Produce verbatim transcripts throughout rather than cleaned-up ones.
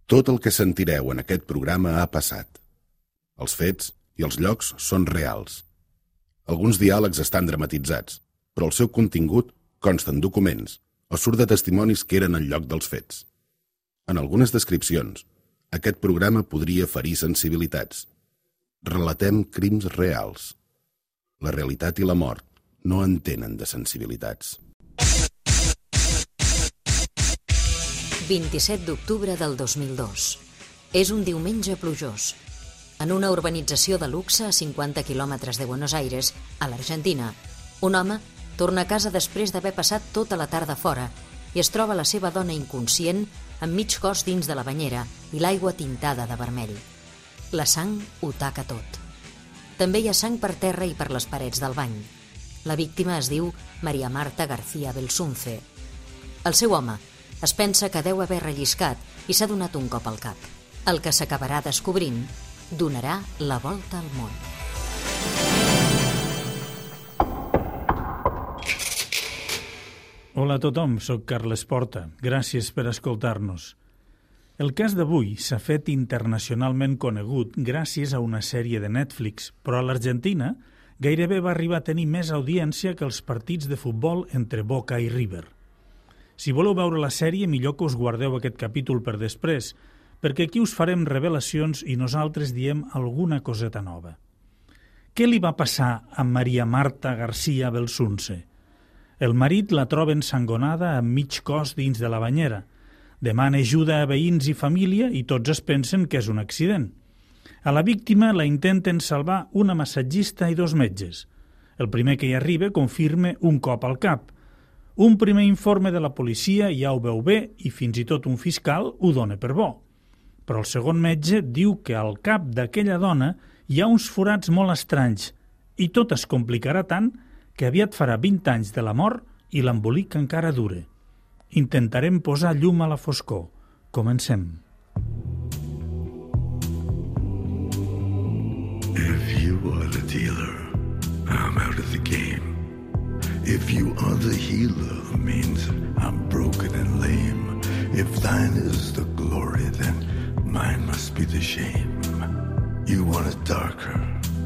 Tot el que sentireu en aquest programa ha passat. Els fets i els llocs són reals. Alguns diàlegs estan dramatitzats, però el seu contingut consta en documents o surt de testimonis que eren al lloc dels fets. En algunes descripcions, aquest programa podria ferir sensibilitats. Relatem crims reals. La realitat i la mort no entenen de sensibilitats. vint-i-set d'octubre del dos mil dos. És un diumenge plujós. En una urbanització de luxe a cinquanta quilòmetres de Buenos Aires, a l'Argentina, un home torna a casa després d'haver passat tota la tarda fora i es troba la seva dona inconscient amb mig cos dins de la banyera i l'aigua tintada de vermell. La sang ho taca tot. També hi ha sang per terra i per les parets del bany. La víctima es diu María Marta García Belsunce. El seu home es pensa que deu haver relliscat i s'ha donat un cop al cap. El que s'acabarà descobrint donarà la volta al món. Hola a tothom, soc Carles Porta. Gràcies per escoltar-nos. El cas d'avui s'ha fet internacionalment conegut gràcies a una sèrie de Netflix, però a l'Argentina gairebé va arribar a tenir més audiència que els partits de futbol entre Boca i River. Si voleu veure la sèrie, millor que us guardeu aquest capítol per després, perquè aquí us farem revelacions i nosaltres diem alguna coseta nova. Què li va passar a María Marta García Belsunce? El marit la troba ensangonada amb mig cos dins de la banyera. Demana ajuda a veïns i família i tots es pensen que és un accident. A la víctima la intenten salvar una massatgista i dos metges. El primer que hi arriba confirma un cop al cap. Un primer informe de la policia ja ho veu bé i fins i tot un fiscal ho dona per bo. Però el segon metge diu que al cap d'aquella dona hi ha uns forats molt estranys i tot es complicarà tant que aviat farà vint anys de la mort i l'embolic encara dure. Intentarem posar llum a la foscor. Comencem. If you are the dealer, I'm out of the game. If you are the healer, means I'm broken and lame. If thine is the glory, then mine must be the shame. You want it darker,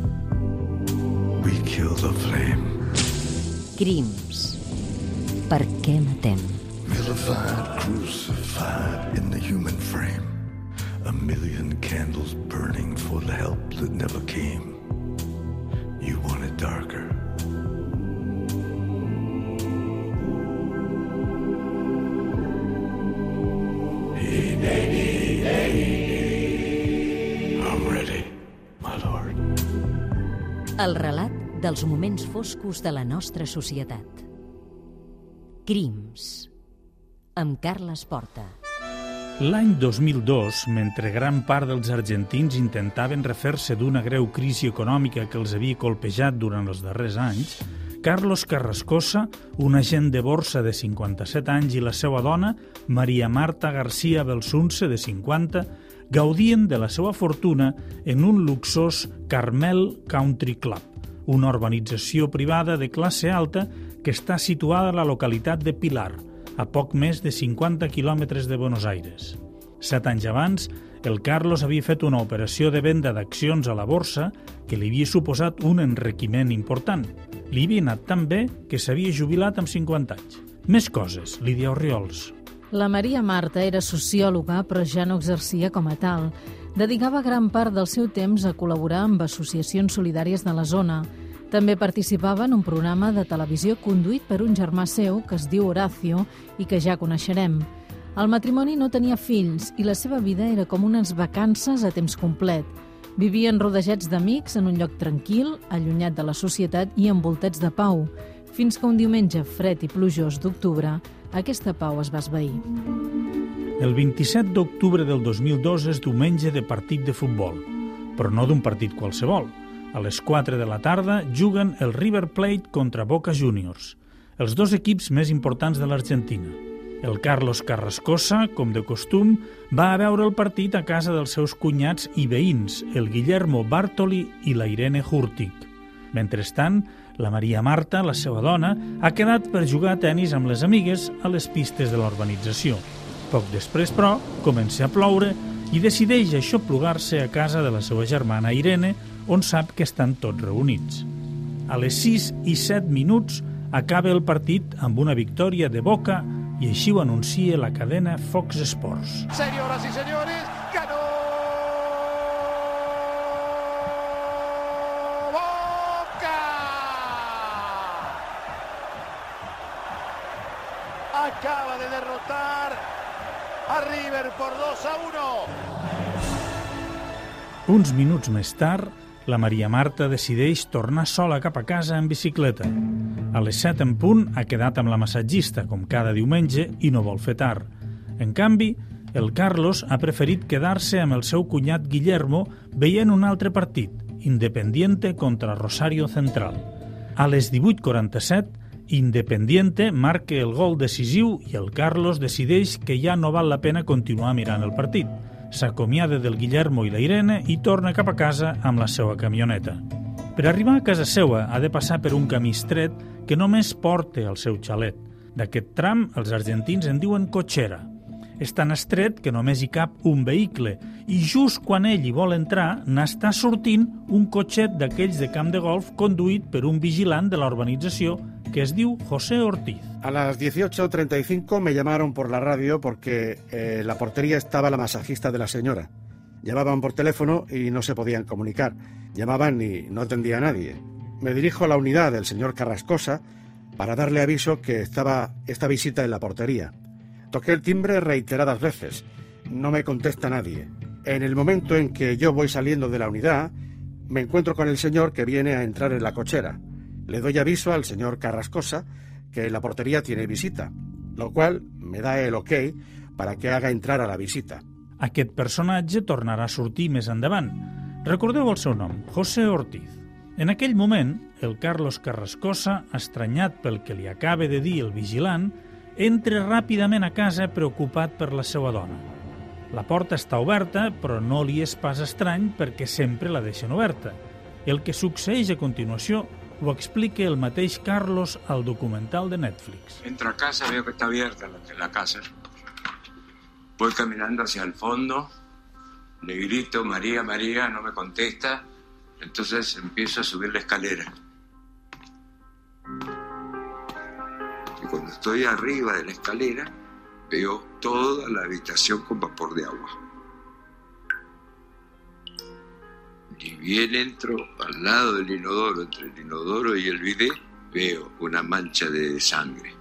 we kill the flame. Crims. Per què matem? Vilified, crucified in the human frame. A million candles burning for the help that never came. You want it darker. I'm ready, my lord. El relat dels moments foscos de la nostra societat. Crims. Amb Carles Porta. L'any dos mil dos, mentre gran part dels argentins intentaven refer-se d'una greu crisi econòmica que els havia colpejat durant els darrers anys, Carlos Carrascosa, un agent de borsa de cinquanta-set anys, i la seva dona, María Marta García Belsunce, de cinquanta, gaudien de la seva fortuna en un luxós Carmel Country Club, una urbanització privada de classe alta que està situada a la localitat de Pilar, a poc més de cinquanta quilòmetres de Buenos Aires. Set anys abans, el Carlos havia fet una operació de venda d'accions a la borsa que li havia suposat un enriquiment important. Li havia anat tan bé que s'havia jubilat amb cinquanta anys. Més coses, Lídia Orriols. La María Marta era sociòloga, però ja no exercia com a tal. Dedicava gran part del seu temps a col·laborar amb associacions solidàries de la zona. També participava en un programa de televisió conduït per un germà seu que es diu Horacio i que ja coneixerem. El matrimoni no tenia fills i la seva vida era com unes vacances a temps complet. Vivien rodejats d'amics en un lloc tranquil, allunyat de la societat i envoltats de pau, fins que un diumenge fred i plujós d'octubre aquesta pau es va esvair. El vint-i-set d'octubre del dos mil dos és diumenge de partit de futbol, però no d'un partit qualsevol. A les quatre de la tarda juguen el River Plate contra Boca Juniors, els dos equips més importants de l'Argentina. El Carlos Carrascosa, com de costum, va a veure el partit a casa dels seus cunyats i veïns, el Guillermo Bartoli i la Irene Hurtig. Mentrestant, la María Marta, la seva dona, ha quedat per jugar a tenis amb les amigues a les pistes de la urbanització. Poc després, però, comença a ploure i decideix aixoplugar-se a casa de la seva germana Irene, on sap que estan tots reunits. A les sis i set minuts acaba el partit amb una victòria de Boca i així ho anuncia la cadena Fox Sports. Señoras y señores, ganó Boca. Acaba de derrotar a River por dos a uno. Uns minuts més tard, la Maria Marta decideix tornar sola cap a casa en bicicleta. A les set en punt ha quedat amb la massatgista, com cada diumenge, i no vol fer tard. En canvi, el Carlos ha preferit quedar-se amb el seu cunyat Guillermo veient un altre partit, Independiente contra Rosario Central. A les divuit quaranta-set, Independiente marca el gol decisiu i el Carlos decideix que ja no val la pena continuar mirant el partit. S'acomiada del Guillermo i la Irene i torna cap a casa amb la seva camioneta. Per arribar a casa seva ha de passar per un camí estret que només porta al seu xalet. D'aquest tram els argentins en diuen cotxera. És tan estret que només hi cap un vehicle i just quan ell hi vol entrar n'està sortint un cotxet d'aquells de camp de golf conduït per un vigilant de la urbanització que es diu José Ortiz. A las dieciocho treinta y cinco me llamaron por la radio porque eh, en la portería estaba la masajista de la señora. Llamaban por teléfono y no se podían comunicar. Llamaban y no atendía a nadie. Me dirijo a la unidad del señor Carrascosa para darle aviso que estaba esta visita en la portería. Toqué el timbre reiteradas veces. No me contesta nadie. En el momento en que yo voy saliendo de la unidad, me encuentro con el señor que viene a entrar en la cochera. Le doy aviso al señor Carrascosa que la portería tiene visita, lo cual me da el ok para que haga entrar a la visita. Aquest personatge tornarà a sortir més endavant. Recordeu el seu nom, José Ortiz. En aquell moment, el Carlos Carrascosa, estranyat pel que li acaba de dir el vigilant, entra ràpidament a casa preocupat per la seva dona. La porta està oberta, però no li és pas estrany perquè sempre la deixen oberta. El que succeeix a continuació ho explica el mateix Carlos al documental de Netflix. Entro a casa, veo que está abierta la, la casa. Voy caminando hacia el fondo, le grito, María, María, no me contesta. Entonces empiezo a subir la escalera. Y cuando estoy arriba de la escalera, veo toda la habitación con vapor de agua. Y bien entro al lado del inodoro, entre el inodoro y el bidet, veo una mancha de sangre.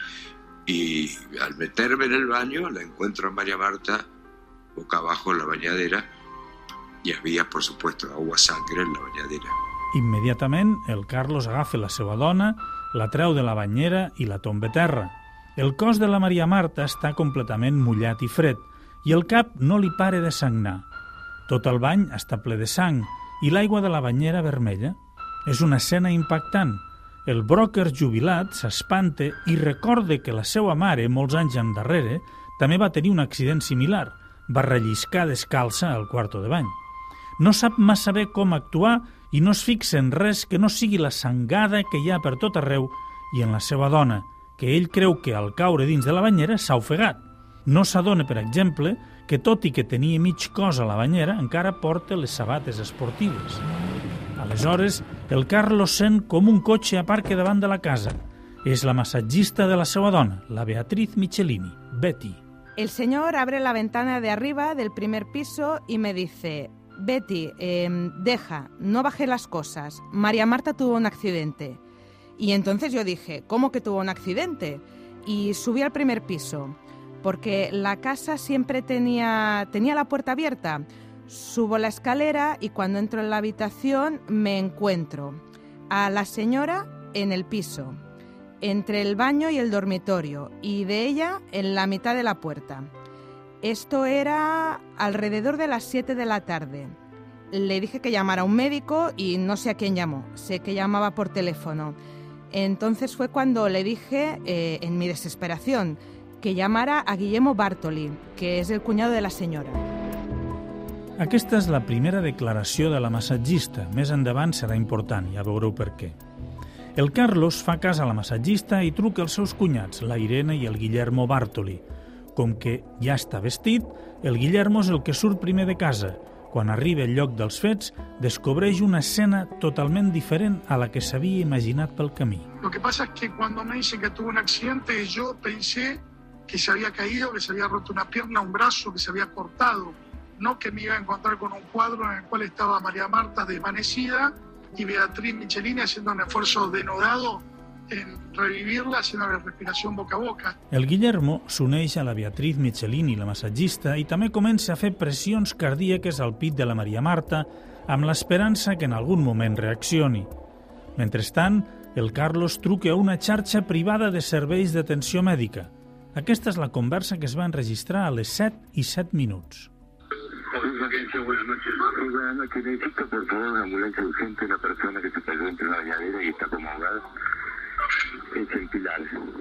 Y al meterme en el baño, la encuentro a María Marta boca abajo en la bañadera y había, por supuesto, agua sangre en la bañadera. Immediatament, el Carlos agafa la seva dona, la treu de la banyera i la tomba a terra. El cos de la Maria Marta està completament mullat i fred i el cap no li pare de sagnar. Tot el bany està ple de sang i l'aigua de la banyera vermella. És una escena impactant. El broker jubilat s'espanta i recorda que la seva mare, molts anys endarrere, també va tenir un accident similar. Va relliscar descalça al quarto de bany. No sap massa bé com actuar i no es fixa en res que no sigui la sangada que hi ha per tot arreu i en la seva dona, que ell creu que al caure dins de la banyera s'ha ofegat. No s'adona, per exemple, que tot i que tenia mig cos a la banyera, encara porta les sabates esportives. Aleshores, el Carlos sent com un cotxe aparca davant de la casa. És la massatgista de la seva dona, la Beatriz Michelini, Betty. El señor abre la ventana de arriba del primer piso y me dice: Betty, eh, deja, no baje las cosas. María Marta tuvo un accidente. Y entonces yo dije, ¿cómo que tuvo un accidente? Y subí al primer piso, porque la casa siempre tenía, tenía la puerta abierta. Subo la escalera y cuando entro en la habitación me encuentro a la señora en el piso, entre el baño y el dormitorio, y de ella en la mitad de la puerta. Esto era alrededor de las siete de la tarde. Le dije que llamara a un médico y no sé a quién llamó. Sé que llamaba por teléfono. Entonces fue cuando le dije, eh, en mi desesperación, que llamara a Guillermo Bartoli, que és el cunyado de la senyora. Aquesta és la primera declaració de la massatgista. Més endavant serà important, ja veureu per què. El Carlos fa cas a la massatgista i truca als seus cunyats, la Irene i el Guillermo Bartoli. Com que ja està vestit, el Guillermo és el que surt primer de casa. Quan arriba al lloc dels fets, descobreix una escena totalment diferent a la que s'havia imaginat pel camí. Lo que pasa es que cuando me dicen que tuvo un accidente, yo pensé que se había caído, que se había roto una pierna, un brazo, que se había cortado. No que me iba a encontrar con un cuadro en el cual estaba María Marta desvanecida y Beatriz Michelini haciendo un esfuerzo denodado en revivirla, haciendo la respiración boca a boca. El Guillermo s'uneix a la Beatriz Michelini, la massatgista, i també comença a fer pressions cardíaques al pit de la Maria Marta amb l'esperança que en algun moment reaccioni. Mentrestant, el Carlos truca a una xarxa privada de serveis d'atenció mèdica. Aquesta és la conversa que es va enregistrar a les set i set minuts. Buenas noches. Buenas noches. Necesito, por favor, una ambulancia urgente, una persona que se cayó entre una bañadera y está como ahogada. Es en Pilar.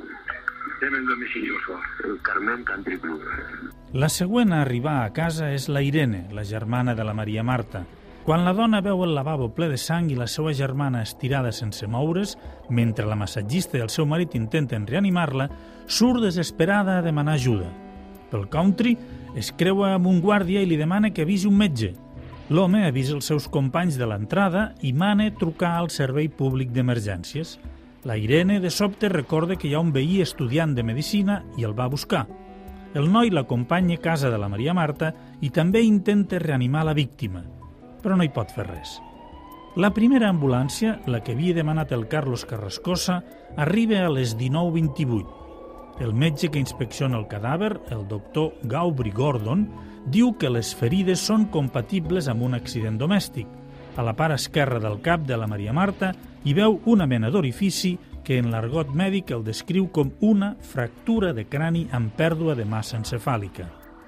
Deme el domicilio, por favor. Carmen Country Club. La següent a arribar a casa és la Irene, la germana de la Maria Marta. Quan la dona veu el lavabo ple de sang i la seva germana estirada sense moure's, mentre la massatgista i el seu marit intenten reanimar-la, surt desesperada a demanar ajuda. Pel country, es creua amb un guàrdia i li demana que avisi un metge. L'home avisa els seus companys de l'entrada i mana trucar al servei públic d'emergències. La Irene, de sobte, recorda que hi ha un veí estudiant de medicina i el va buscar. El noi l'acompanya a casa de la Maria Marta i també intenta reanimar la víctima, però no hi pot fer res. La primera ambulància, la que havia demanat el Carlos Carrascosa, arriba a les dinou vint-i-vuit. El metge que inspecciona el cadàver, el doctor Gaubrey Gordon, diu que les ferides són compatibles amb un accident domèstic. A la part esquerra del cap de la Maria Marta hi veu una mena d'orifici que en l'argot mèdic el descriu com una fractura de crani amb pèrdua de massa encefàlica.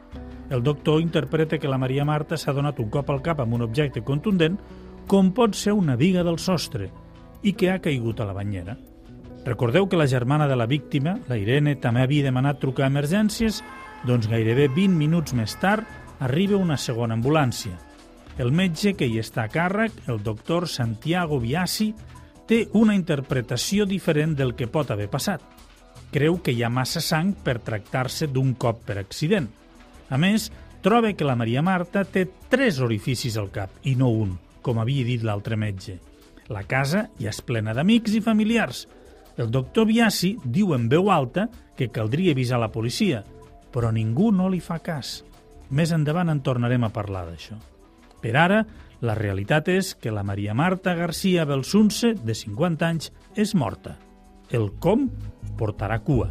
El doctor interpreta que la Maria Marta s'ha donat un cop al cap amb un objecte contundent, com pot ser una viga del sostre, i que ha caigut a la banyera. Recordeu que la germana de la víctima, la Irene, també havia demanat trucar a emergències, doncs gairebé vint minuts més tard arriba una segona ambulància. El metge que hi està a càrrec, el doctor Santiago Biasi, té una interpretació diferent del que pot haver passat. Creu que hi ha massa sang per tractar-se d'un cop per accident. A més, troba que la Maria Marta té tres orificis al cap i no un, com havia dit l'altre metge. La casa ja és plena d'amics i familiars. El doctor Biasi diu en veu alta que caldria avisar la policia, però ningú no li fa cas. Més endavant en tornarem a parlar d'això. Per ara, la realitat és que la Maria Marta García Belsunce, de cinquanta anys, és morta. El com portarà cua.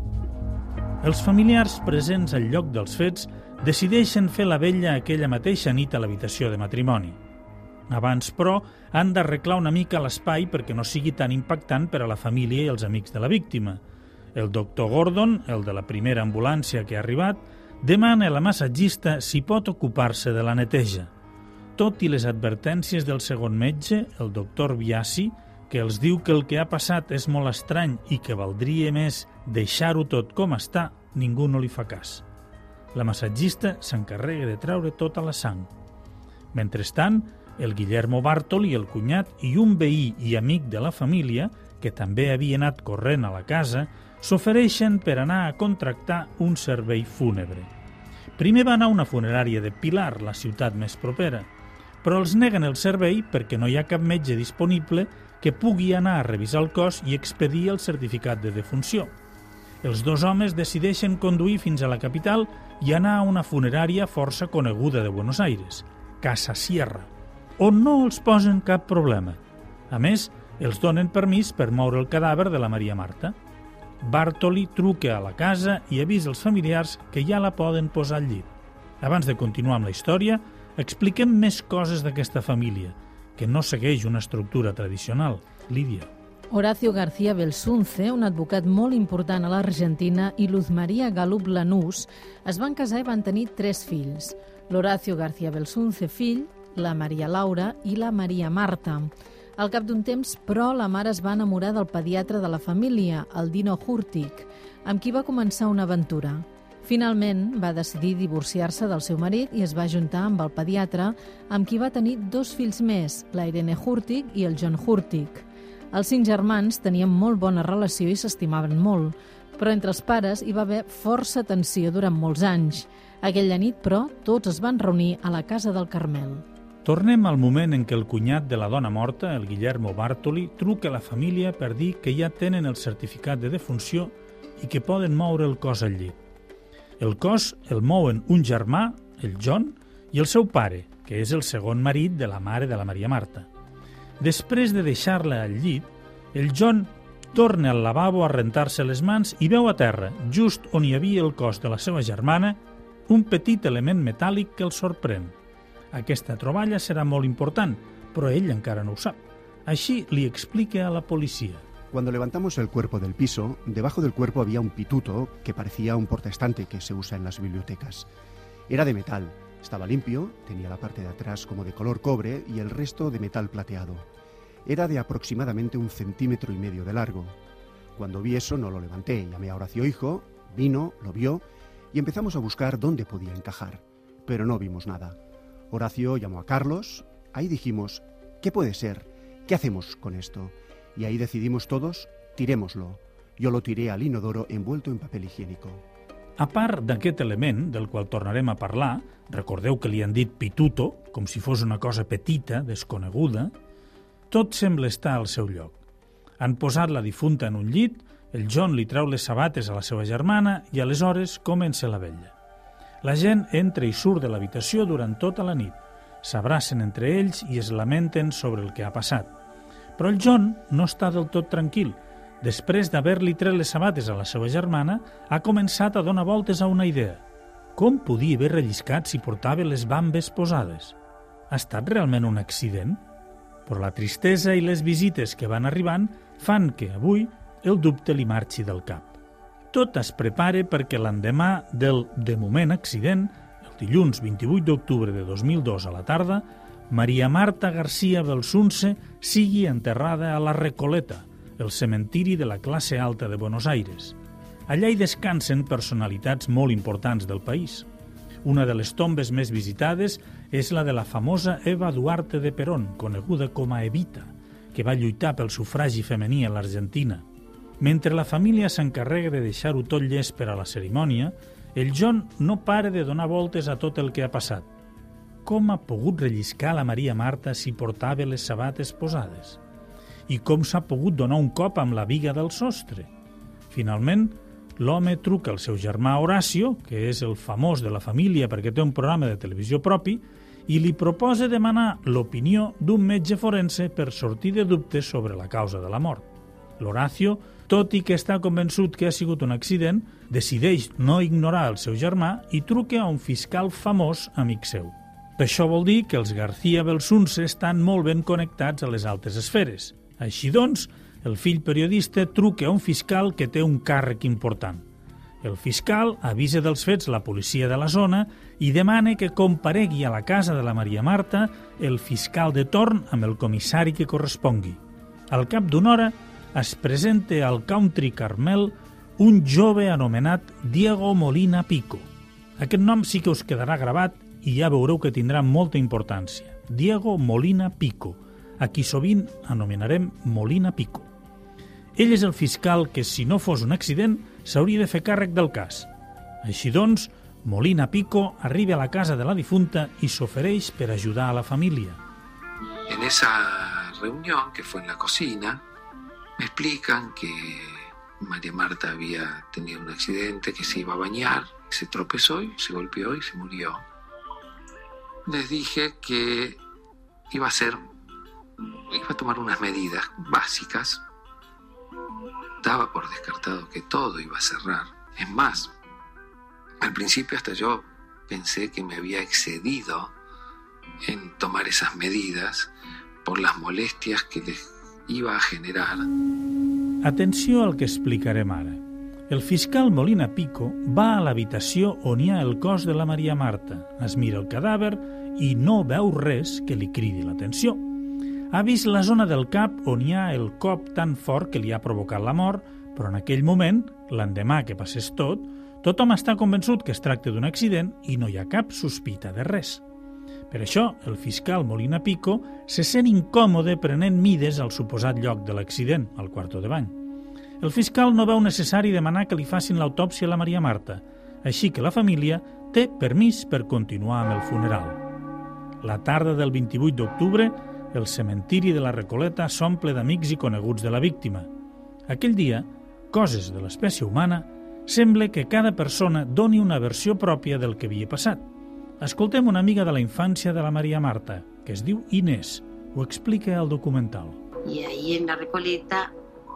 Els familiars presents al lloc dels fets decideixen fer la vetlla aquella mateixa nit a l'habitació de matrimoni. Abans, però, han d'arreglar una mica l'espai perquè no sigui tan impactant per a la família i els amics de la víctima. El doctor Gordon, el de la primera ambulància que ha arribat, demana a la massatgista si pot ocupar-se de la neteja. Tot i les advertències del segon metge, el doctor Biasi, que els diu que el que ha passat és molt estrany i que valdria més deixar-ho tot com està, ningú no li fa cas. La massatgista s'encarrega de treure tota la sang. Mentrestant, el Guillermo Bartoli, el cunyat i un veí i amic de la família, que també havia anat corrent a la casa, s'ofereixen per anar a contractar un servei fúnebre. Primer va anar a una funerària de Pilar, la ciutat més propera, però els neguen el servei perquè no hi ha cap metge disponible que pugui anar a revisar el cos i expedir el certificat de defunció. Els dos homes decideixen conduir fins a la capital i anar a una funerària força coneguda de Buenos Aires, Casa Sierra, on no els posen cap problema. A més, els donen permís per moure el cadàver de la Maria Marta. Bartoli truca a la casa i avisa als familiars que ja la poden posar al llit. Abans de continuar amb la història, expliquem més coses d'aquesta família, que no segueix una estructura tradicional. Lídia. Horacio García Belsunce, un advocat molt important a l'Argentina, i Luz María Galup Lanús es van casar i van tenir tres fills. L'Horacio García Belsunce fill, la Maria Laura i la Maria Marta. Al cap d'un temps, però, la mare es va enamorar del pediatre de la família, el Dino Hurtig, amb qui va començar una aventura. Finalment, va decidir divorciar-se del seu marit i es va juntar amb el pediatre, amb qui va tenir dos fills més, la Irene Hurtig i el John Hurtig. Els cinc germans tenien molt bona relació i s'estimaven molt, Però entre els pares hi va haver força tensió durant molts anys. Aquella nit, però, tots es van reunir a la casa del Carmel. Tornem al moment en què el cunyat de la dona morta, el Guillermo Bartoli, truca a la família per dir que ja tenen el certificat de defunció i que poden moure el cos al llit. El cos el mouen un germà, el John, i el seu pare, que és el segon marit de la mare de la Maria Marta. Després de deixar-la al llit, el John torna al lavabo a rentar-se les mans i veu a terra, just on hi havia el cos de la seva germana, un petit element metàl·lic que el sorprèn. Aquesta troballa serà molt important, però ell encara no ho sap. Així li explica a la policia. Cuando levantamos el cuerpo del piso, debajo del cuerpo había un pituto que parecía un portaestante que se usa en las bibliotecas. Era de metal, estaba limpio, tenía la parte de atrás como de color cobre y el resto de metal plateado. Era de aproximadamente un centímetro y medio de largo. Cuando vi eso no lo levanté, llamé a Horacio Hijo, vino, lo vio y empezamos a buscar dónde podía encajar, pero no vimos nada. Horacio llamó a Carlos, ahí dijimos, ¿qué puede ser? ¿Qué hacemos con esto? Y ahí decidimos todos, tirémoslo. Yo lo tiré al inodoro envuelto en papel higiénico. A part d'aquest element, del qual tornarem a parlar, recordeu que li han dit pituto, com si fos una cosa petita, desconeguda, tot sembla estar al seu lloc. Han posat la difunta en un llit, el John li treu les sabates a la seva germana i aleshores comença la vetlla. La gent entra i surt de l'habitació durant tota la nit, s'abracen entre ells i es lamenten sobre el que ha passat. Però el John no està del tot tranquil. Després d'haver-li tret les sabates a la seva germana, ha començat a donar voltes a una idea. Com podia haver relliscat si portava les bambes posades? Ha estat realment un accident? Però la tristesa i les visites que van arribant fan que avui el dubte li marxi del cap. Tot es prepara perquè l'endemà del, de moment, accident, el dilluns vint-i-vuit d'octubre de dos mil dos a la tarda, Maria Marta García Belsunce sigui enterrada a la Recoleta, el cementiri de la classe alta de Buenos Aires. Allà hi descansen personalitats molt importants del país. Una de les tombes més visitades és la de la famosa Eva Duarte de Perón, coneguda com a Evita, que va lluitar pel sufragi femení a l'Argentina. Mentre la família s'encarrega de deixar-ho tot llest per a la cerimònia, el John no para de donar voltes a tot el que ha passat. Com ha pogut relliscar la Maria Marta si portava les sabates posades? I com s'ha pogut donar un cop amb la viga del sostre? Finalment, l'home truca al seu germà Horacio, que és el famós de la família perquè té un programa de televisió propi, i li proposa demanar l'opinió d'un metge forense per sortir de dubtes sobre la causa de la mort. L'Horacio, tot i que està convençut que ha sigut un accident, decideix no ignorar el seu germà i truca a un fiscal famós amic seu. Això vol dir que els García Belsunce estan molt ben connectats a les altes esferes. Així doncs, el fill periodista truca a un fiscal que té un càrrec important. El fiscal avisa dels fets la policia de la zona i demana que comparegui a la casa de la Maria Marta el fiscal de torn amb el comissari que correspongui. Al cap d'una hora es presenta al Country Carmel un jove anomenat Diego Molina Pico. Aquest nom sí que us quedarà gravat i ja veureu que tindrà molta importància. Diego Molina Pico, a qui sovint anomenarem Molina Pico. Ell és el fiscal que, si no fos un accident, s'hauria de fer càrrec del cas. Així doncs, Molina Pico arriba a la casa de la difunta y s'ofereix per ajudar a la familia. En esa reunión, que fue en la cocina, me explican que María Marta había tenido un accidente, que se iba a bañar, se tropezó y se golpeó y se murió. Les dije que iba a hacer, iba a tomar unas medidas básicas. Daba por descartado que todo iba a cerrar. Es más, al principio hasta yo pensé que me había excedido en tomar esas medidas por las molestias que les iba a generar. Atenció al que explicarem ara. El fiscal Molina Pico va a l'habitació on hi ha el cos de la Maria Marta, es mira el cadàver i no veu res que li cridi l'atenció. Ha vist la zona del cap on hi ha el cop tan fort que li ha provocat la mort, però en aquell moment, l'endemà que passés tot, tothom està convençut que es tracta d'un accident i no hi ha cap sospita de res. Per això, el fiscal Molina Pico se sent incòmode prenent mides al suposat lloc de l'accident, al quarto de bany. El fiscal no veu necessari demanar que li facin l'autòpsia a la Maria Marta, així que la família té permís per continuar amb el funeral. La tarda del vint-i-vuit d'octubre, el cementiri de la Recoleta s'omple d'amics i coneguts de la víctima. Aquell dia, coses de l'espècie humana, sembla que cada persona doni una versió pròpia del que havia passat. Escoltem una amiga de la infància de la Maria Marta, que es diu Inés. Ho explica al documental. Y ahí en la Recoleta,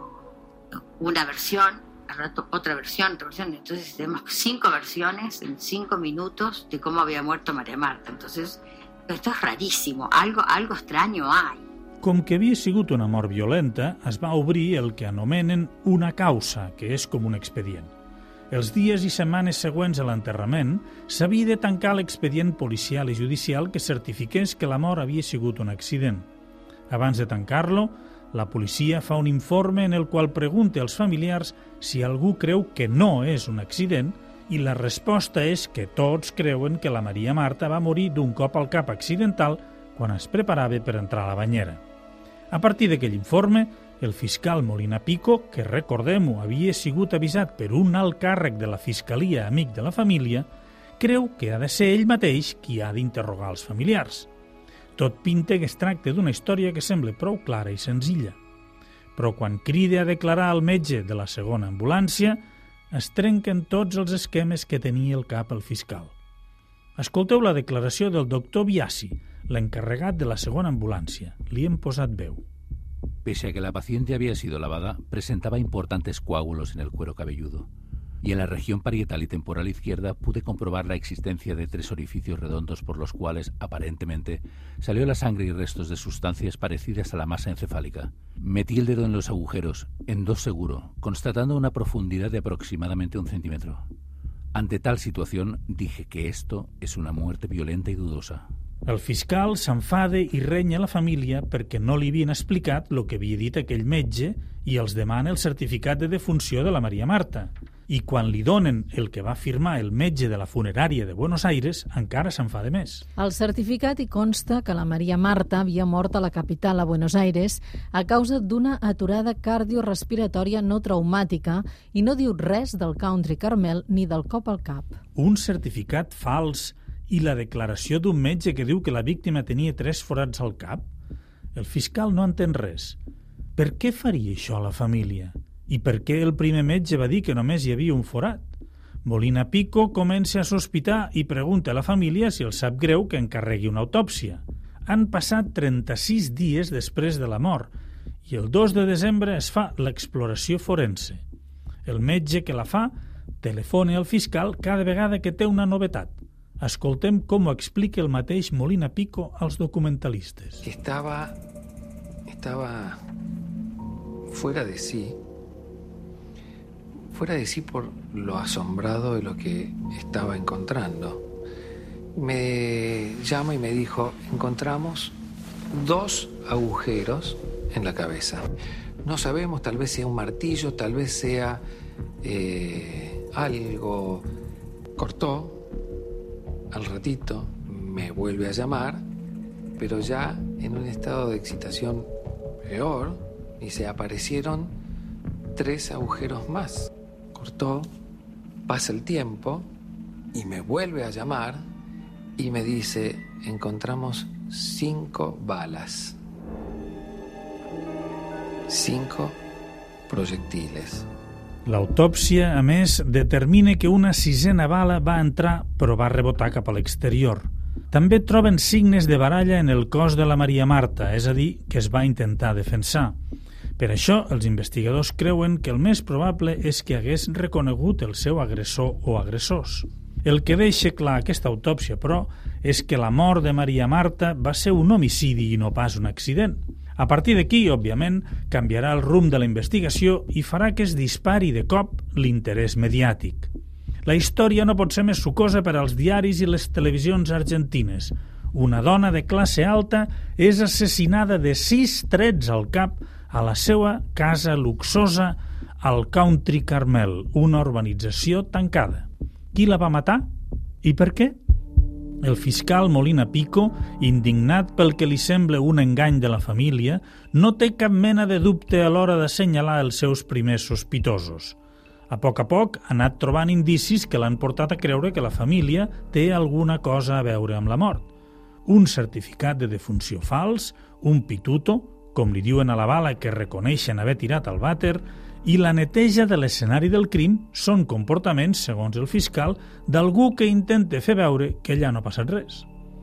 una versión, al rato otra versión, otra versión. Entonces tenemos cinco versiones en cinco minutos de cómo había muerto María Marta. Entonces, esto es rarísimo, algo, algo extraño hay. Com que havia sigut una mort violenta, es va obrir el que anomenen una causa, que és com un expedient. Els dies i setmanes següents a l'enterrament s'havia de tancar l'expedient policial i judicial que certifiqués que la mort havia sigut un accident. Abans de tancar-lo, la policia fa un informe en el qual pregunta als familiars si algú creu que no és un accident i la resposta és que tots creuen que la Maria Marta va morir d'un cop al cap accidental quan es preparava per entrar a la banyera. A partir d'aquell informe, el fiscal Molina Pico, que recordem-ho havia sigut avisat per un alt càrrec de la Fiscalia amic de la família, creu que ha de ser ell mateix qui ha d'interrogar els familiars. Tot pinta que es tracta d'una història que sembla prou clara i senzilla. Però quan crida a declarar el metge de la segona ambulància, es trenquen tots els esquemes que tenia al cap el fiscal. Escolteu la declaració del doctor Biasi, l'encarregat de la segona ambulància. Li hem posat veu. Pese a que la paciente había sido lavada, presentaba importantes coágulos en el cuero cabelludo. Y en la región parietal y temporal izquierda pude comprobar la existencia de tres orificios redondos por los cuales, aparentemente, salió la sangre y restos de sustancias parecidas a la masa encefálica. Metí el dedo en los agujeros, en dos seguro, constatando una profundidad de aproximadamente un centímetro. Ante tal situación, dije que esto es una muerte violenta y dudosa. El fiscal s'enfada i renya la família perquè no li havien explicat el que havia dit aquell metge i els demana el certificat de defunció de la Maria Marta. I quan li donen el que va firmar el metge de la funerària de Buenos Aires, encara s'enfada més. Al certificat hi consta que la Maria Marta havia mort a la capital, a Buenos Aires, a causa d'una aturada cardiorespiratòria no traumàtica i no diu res del Country Carmel ni del cop al cap. Un certificat fals i la declaració d'un metge que diu que la víctima tenia tres forats al cap? El fiscal no entén res. Per què faria això a la família? I per què el primer metge va dir que només hi havia un forat? Molina Pico comença a sospitar i pregunta a la família si el sap greu que encarregui una autòpsia. Han passat trenta-sis dies després de la mort i el dos de desembre es fa l'exploració forense. El metge que la fa telefona al fiscal cada vegada que té una novetat. Escoltem com ho explica el mateix Molina Pico als documentalistes. Estaba, estaba fuera de sí, fuera de sí por lo asombrado de lo que estaba encontrando. Me llama y me dijo, encontramos dos agujeros en la cabeza. No sabemos, tal vez sea un martillo, tal vez sea eh, algo. Cortó. Al ratito me vuelve a llamar, pero ya en un estado de excitación peor, y se aparecieron tres agujeros más. Cortó, pasa el tiempo y me vuelve a llamar y me dice, encontramos cinco balas, cinco proyectiles. L'autòpsia, a més, determina que una sisena bala va entrar però va rebotar cap a l'exterior. També troben signes de baralla en el cos de la Maria Marta, és a dir, que es va intentar defensar. Per això, els investigadors creuen que el més probable és que hagués reconegut el seu agressor o agressors. El que deixa clar aquesta autòpsia, però, és que la mort de Maria Marta va ser un homicidi i no pas un accident. A partir d'aquí, òbviament, canviarà el rumb de la investigació i farà que es dispari de cop l'interès mediàtic. La història no pot ser més sucosa per als diaris i les televisions argentines. Una dona de classe alta és assassinada de sis trets al cap a la seva casa luxosa al Country Carmel, una urbanització tancada. Qui la va matar? I per què? El fiscal Molina Pico, indignat pel que li sembla un engany de la família, no té cap mena de dubte a l'hora d'assenyalar els seus primers sospitosos. A poc a poc ha anat trobant indicis que l'han portat a creure que la família té alguna cosa a veure amb la mort. Un certificat de defunció fals, un pituto, com li diuen a la bala que reconeixen haver tirat al vàter, i la neteja de l'escenari del crim són comportaments, segons el fiscal, d'algú que intenta fer veure que allà no ha passat res.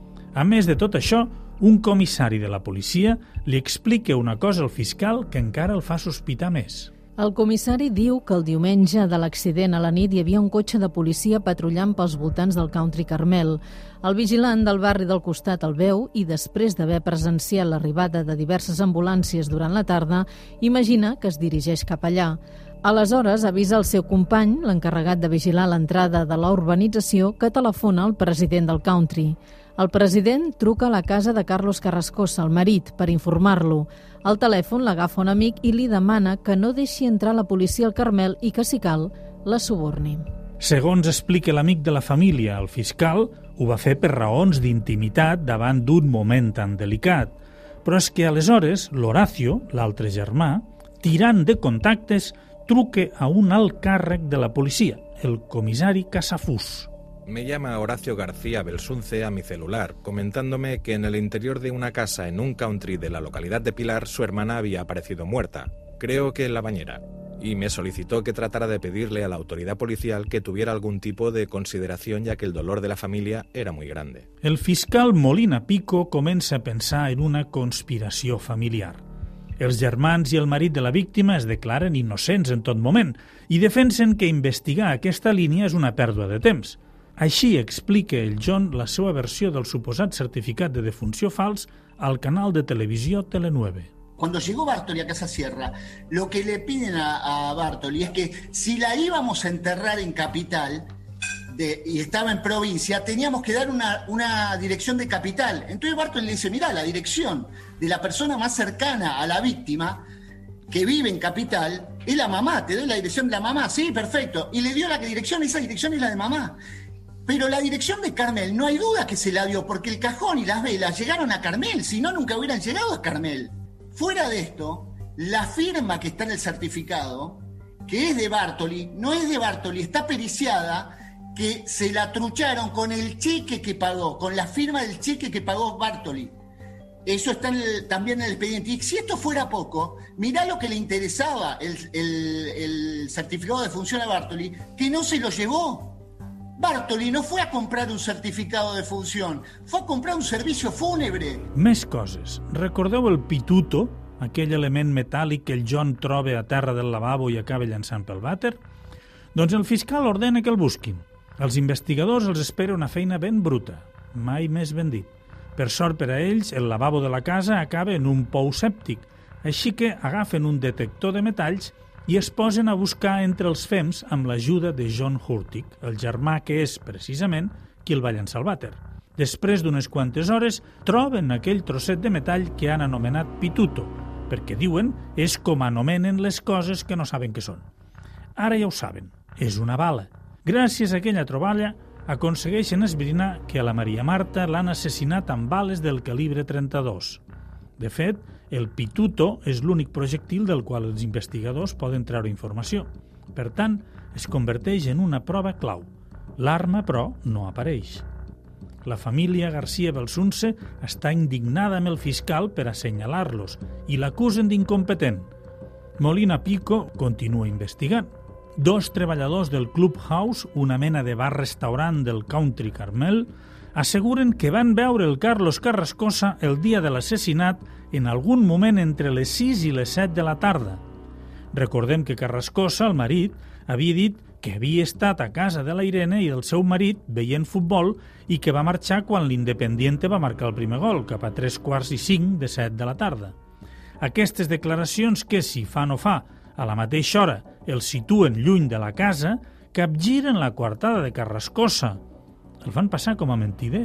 A més de tot això, un comissari de la policia li explica una cosa al fiscal que encara el fa sospitar més. El comissari diu que el diumenge de l'accident a la nit hi havia un cotxe de policia patrullant pels voltants del Country Carmel. El vigilant del barri del costat el veu i, després d'haver presenciat l'arribada de diverses ambulàncies durant la tarda, imagina que es dirigeix cap allà. Aleshores avisa el seu company, l'encarregat de vigilar l'entrada de la urbanització, que telefona al president del Country. El president truca a la casa de Carlos Carrascosa, el marit, per informar-lo. Al telèfon l'agafa un amic i li demana que no deixi entrar la policia al Carmel i que, si cal, la suborni. Segons explica l'amic de la família, el fiscal, ho va fer per raons d'intimitat davant d'un moment tan delicat. Però és que aleshores l'Horacio, l'altre germà, tirant de contactes, truca a un alt càrrec de la policia, el comissari Casafús. Me llama Horacio García Belsunce a mi celular, comentándome que en el interior de una casa en un country de la localidad de Pilar su hermana había aparecido muerta, creo que en la bañera, y me solicitó que tratara de pedirle a la autoridad policial que tuviera algún tipo de consideración, ya que el dolor de la familia era muy grande. El fiscal Molina Pico comença a pensar en una conspiració familiar. Els germans i el marit de la víctima es declaren innocents en tot moment i defensen que investigar aquesta línia és una pèrdua de temps. Així explica el John la seva versió del suposat certificat de defunció fals al canal de televisió Telenueve. Cuando llegó Bartoli a Casa Sierra, lo que le piden a, a Bartoli es que si la íbamos a enterrar en Capital de, y estaba en provincia, teníamos que dar una, una dirección de Capital. Entonces Bartoli le dice, mirá, la dirección de la persona más cercana a la víctima que vive en Capital es la mamá, te doy la dirección de la mamá. Sí, perfecto. Y le dio la dirección, esa dirección es la de mamá. Pero la dirección de Carmel, no hay duda que se la dio, porque el cajón y las velas llegaron a Carmel, si no, nunca hubieran llegado a Carmel. Fuera de esto, la firma que está en el certificado, que es de Bartoli, no es de Bartoli, está periciada, que se la trucharon con el cheque que pagó, con la firma del cheque que pagó Bartoli. Eso está en el, también en el expediente. Y si esto fuera poco, mirá lo que le interesaba el, el, el certificado de función a Bartoli, que no se lo llevó. Bartoli no fue a comprar un certificado de función, fue a comprar un servicio fúnebre. Més coses. Recordeu el pituto, aquell element metàl·lic que el John troba a terra del lavabo i acaba llançant pel vàter? Doncs el fiscal ordena que el busquin. Els investigadors els espera una feina ben bruta, mai més ben dit. Per sort per a ells, el lavabo de la casa acaba en un pou sèptic, així que agafen un detector de metalls i es posen a buscar entre els fems amb l'ajuda de John Hurtig, el germà que és, precisament, qui el va llançar al vàter. Després d'unes quantes hores, troben aquell trosset de metall que han anomenat pituto, perquè diuen és com anomenen les coses que no saben què són. Ara ja ho saben, és una bala. Gràcies a aquella troballa, aconsegueixen esbrinar que a la Maria Marta l'han assassinat amb bales del calibre trenta-dos. De fet, el pituto és l'únic projectil del qual els investigadors poden treure informació. Per tant, es converteix en una prova clau. L'arma, però, no apareix. La família García Belsunce està indignada amb el fiscal per assenyalar-los i l'acusen d'incompetent. Molina Pico continua investigant. Dos treballadors del Clubhouse, una mena de bar-restaurant del Country Carmel, asseguren que van veure el Carlos Carrascosa el dia de l'assassinat en algun moment entre les sis i les set de la tarda. Recordem que Carrascosa, el marit, havia dit que havia estat a casa de la Irene i del seu marit veient futbol i que va marxar quan l'Independiente va marcar el primer gol, cap a tres quarts i cinc de set de la tarda. Aquestes declaracions que, si fa no fa, a la mateixa hora el situen lluny de la casa, capgiren la coartada de Carrascosa. El fan passar com a mentider.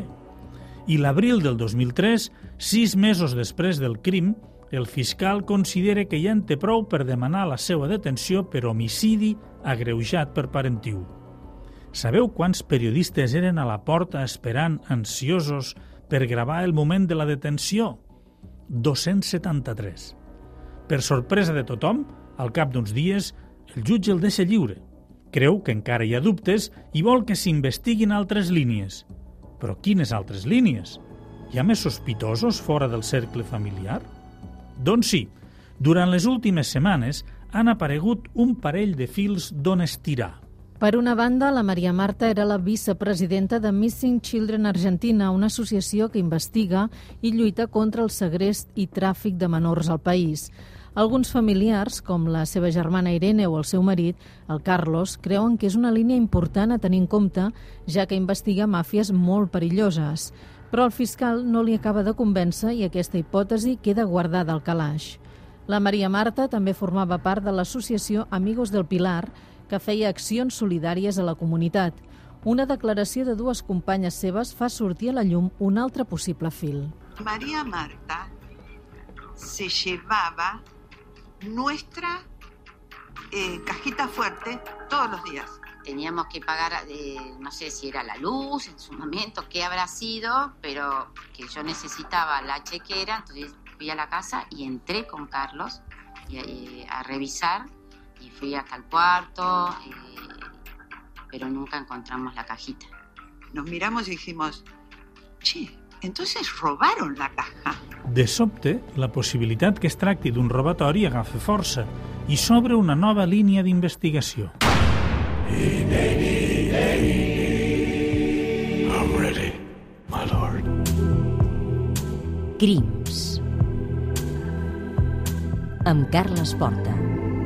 I l'abril del dos mil tres, sis mesos després del crim, el fiscal considera que ja en té prou per demanar la seva detenció per homicidi agreujat per parentiu. Sabeu quants periodistes eren a la porta esperant, ansiosos, per gravar el moment de la detenció? dos-cents setanta-tres. Per sorpresa de tothom, al cap d'uns dies, el jutge el deixa lliure. Creu que encara hi ha dubtes i vol que s'investiguin altres línies. Però quines altres línies? Hi ha més sospitosos fora del cercle familiar? Doncs sí, durant les últimes setmanes han aparegut un parell de fils d'on estirar. Per una banda, la Maria Marta era la vicepresidenta de Missing Children Argentina, una associació que investiga i lluita contra el segrest i tràfic de menors al país. Alguns familiars, com la seva germana Irene o el seu marit, el Carlos, creuen que és una línia important a tenir en compte, ja que investiga màfies molt perilloses. Però el fiscal no li acaba de convèncer i aquesta hipòtesi queda guardada al calaix. La Maria Marta també formava part de l'associació Amigos del Pilar, que feia accions solidàries a la comunitat. Una declaració de dues companyes seves fa sortir a la llum un altre possible fil. María Marta se llevaba nuestra eh, cajita fuerte todos los días. Teníamos que pagar, eh, no sé si era la luz en su momento, qué habrá sido, pero que yo necesitaba la chequera, entonces fui a la casa y entré con Carlos y, eh, a revisar y fui hasta el cuarto, eh, pero nunca encontramos la cajita. Nos miramos y dijimos, che, entonces robaron la caja. De sobte, la possibilitat que es tracti d'un robatori agafa força i s'obre una nova línia d'investigació. I'm ready, my lord. Crims. Amb Carles Porta.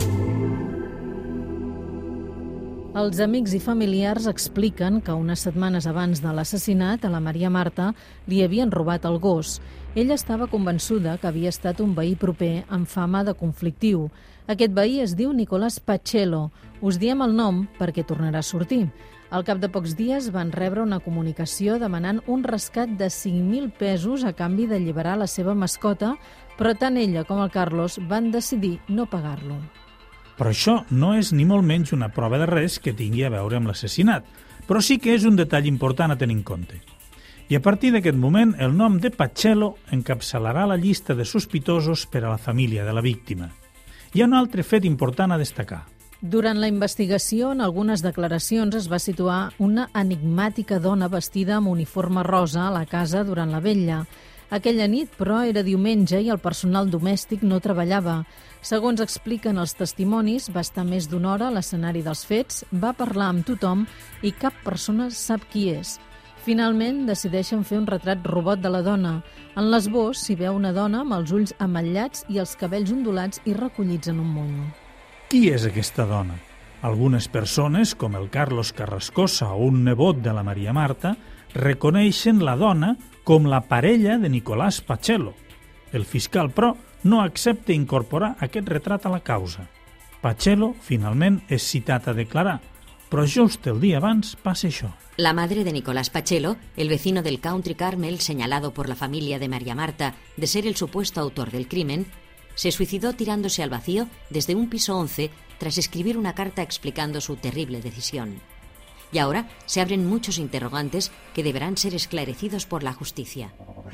Els amics i familiars expliquen que unes setmanes abans de l'assassinat a la Maria Marta li havien robat el gos. Ella estava convençuda que havia estat un veí proper amb fama de conflictiu. Aquest veí es diu Nicolás Pachelo. Us diem el nom perquè tornarà a sortir. Al cap de pocs dies van rebre una comunicació demanant un rescat de cinc mil pesos a canvi d'alliberar la seva mascota, però tant ella com el Carlos van decidir no pagar-lo. Però això no és ni molt menys una prova de res que tingui a veure amb l'assassinat, però sí que és un detall important a tenir en compte. I a partir d'aquest moment, el nom de Pachelo encapçalarà la llista de sospitosos per a la família de la víctima. Hi ha un altre fet important a destacar. Durant la investigació, en algunes declaracions es va situar una enigmàtica dona vestida amb uniforme rosa a la casa durant la vetlla. Aquella nit, però, era diumenge i el personal domèstic no treballava. Segons expliquen els testimonis, va estar més d'una hora a l'escenari dels fets, va parlar amb tothom i cap persona sap qui és. Finalment, decideixen fer un retrat robot de la dona. En l'esbós s'hi veu una dona amb els ulls ametllats i els cabells ondulats i recollits en un monyo. Qui és aquesta dona? Algunes persones, com el Carlos Carrascosa o un nebot de la Maria Marta, reconeixen la dona com la parella de Nicolás Pachelo. El fiscal, però, no accepta incorporar aquest retrat a la causa. Pachelo, finalment, és citat a declarar, però just el dia abans passa això. La madre de Nicolás Pachelo, el vecino del Country Carmel señalado por la familia de María Marta de ser el supuesto autor del crimen, se suicidó tirándose al vacío desde un piso once tras escribir una carta explicando su terrible decisión. Y ahora se abren muchos interrogantes que deberán ser esclarecidos por la justicia.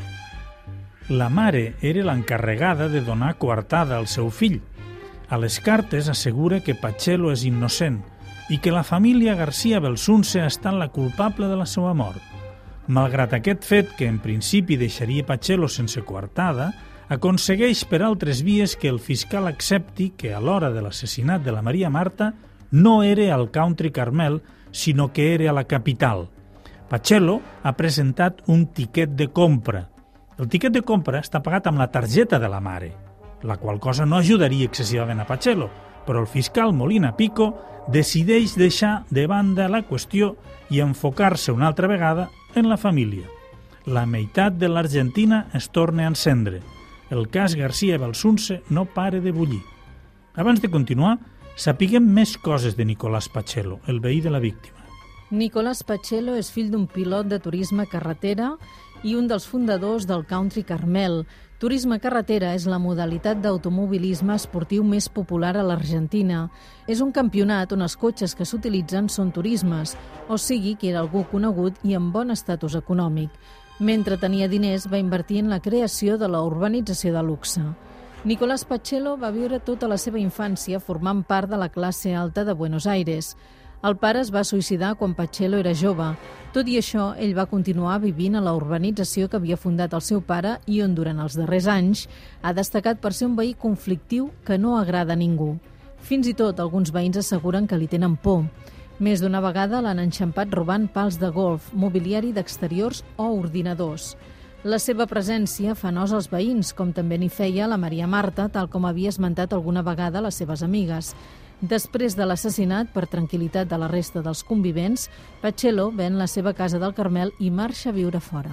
La mare era l'encarregada de donar coartada al seu fill. A les cartes assegura que Pachelo és innocent i que la família García Belsunce ha estat la culpable de la seva mort. Malgrat aquest fet, que en principi deixaria Pachelo sense coartada, aconsegueix per altres vies que el fiscal accepti que a l'hora de l'assassinat de la Maria Marta no era al Country Carmel, sinó que era a la capital. Pachelo ha presentat un tiquet de compra. El tiquet de compra està pagat amb la targeta de la mare, la qual cosa no ajudaria excessivament a Pachelo, però el fiscal Molina Pico decideix deixar de banda la qüestió i enfocar-se una altra vegada en la família. La meitat de l'Argentina es torna a encendre. El cas García Belsunce no para de bullir. Abans de continuar, sapiguem més coses de Nicolás Pachelo, el veí de la víctima. Nicolás Pachelo és fill d'un pilot de turisme carretera i un dels fundadors del Country Carmel. Turisme carretera és la modalitat d'automobilisme esportiu més popular a l'Argentina. És un campionat on els cotxes que s'utilitzen són turismes, o sigui que era algú conegut i amb bon estatus econòmic. Mentre tenia diners, va invertir en la creació de la urbanització de luxe. Nicolás Pachello va viure tota la seva infància formant part de la classe alta de Buenos Aires. El pare es va suïcidar quan Pachello era jove. Tot i això, ell va continuar vivint a la urbanització que havia fundat el seu pare i on, durant els darrers anys, ha destacat per ser un veí conflictiu que no agrada a ningú. Fins i tot, alguns veïns asseguren que li tenen por. Més d'una vegada l'han enxampat robant pals de golf, mobiliari d'exteriors o ordinadors. La seva presència fa nosa als veïns, com també n'hi feia la Maria Marta, tal com havia esmentat alguna vegada les seves amigues. Després de l'assassinat, per tranquil·litat de la resta dels convivents, Pachello ven la seva casa del Carmel i marxa a viure fora.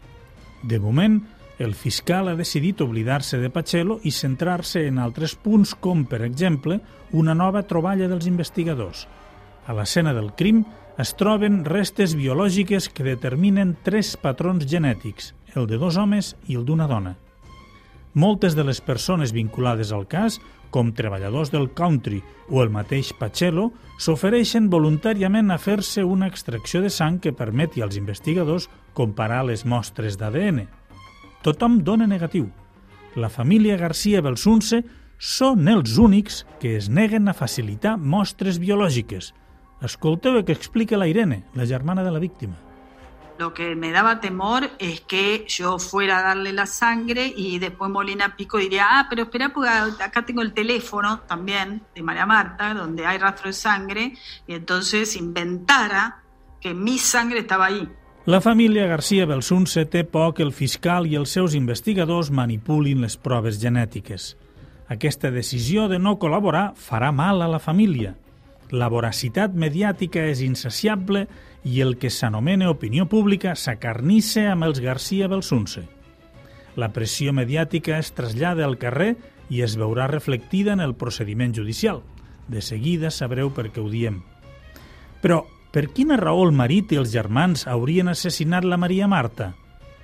De moment, el fiscal ha decidit oblidar-se de Pachello i centrar-se en altres punts, com, per exemple, una nova troballa dels investigadors. A l'escena del crim es troben restes biològiques que determinen tres patrons genètics, el de dos homes i el d'una dona. Moltes de les persones vinculades al cas, com treballadors del country o el mateix Pachello, s'ofereixen voluntàriament a fer-se una extracció de sang que permeti als investigadors comparar les mostres d'A D N. Tothom dona negatiu. La família García Belsunce són els únics que es neguen a facilitar mostres biològiques. Escolteu el que explica la Irene, la germana de la víctima. Lo que me daba temor es que yo fuera a darle la sangre y después Molina Pico diría, ah, pero espera, porque acá tengo el teléfono también de María Marta, donde hay rastro de sangre, y entonces inventara que mi sangre estaba ahí. La família García Belsunce té por que el fiscal i els seus investigadors manipulin les proves genètiques. Aquesta decisió de no col·laborar farà mal a la família. La voracitat mediàtica és insaciable i el que s'anomena opinió pública s'acarnissa amb els García Belsunce. La pressió mediàtica es trasllada al carrer i es veurà reflectida en el procediment judicial. De seguida sabreu per què ho diem. Però, per quina raó el marit i els germans haurien assassinat la Maria Marta?